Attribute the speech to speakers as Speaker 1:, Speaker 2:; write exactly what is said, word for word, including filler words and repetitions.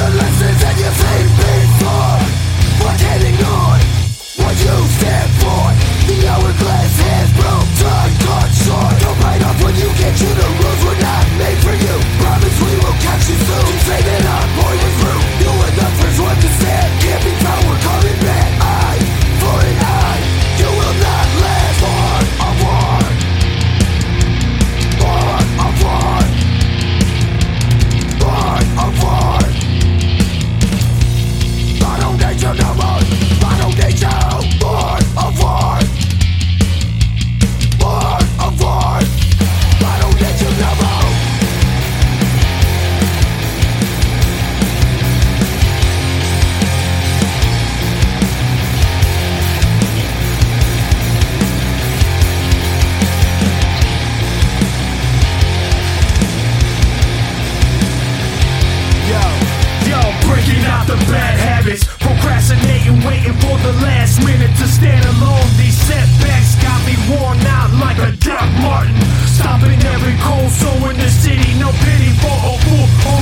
Speaker 1: the lessons that you've seen before. What can't ignore what you stand for. The hourglass has broke, time cut short. Don't bite off when you get you. The rules were not made for you. Promise we will catch you soon. Keep saving our poison through. You and the first one to stand. Can't be power coming back. Eye for an eye. You will not last. Born of war. Born of war. Born of war. I don't need you no more. I don't need you. Born of war. Born of war. I don't need you no more.
Speaker 2: Breaking out the bad habits, procrastinating, waiting for the last minute to stand alone. These setbacks got me worn out like a Doc Martin, stopping every cold soul in the city. No pity for a fool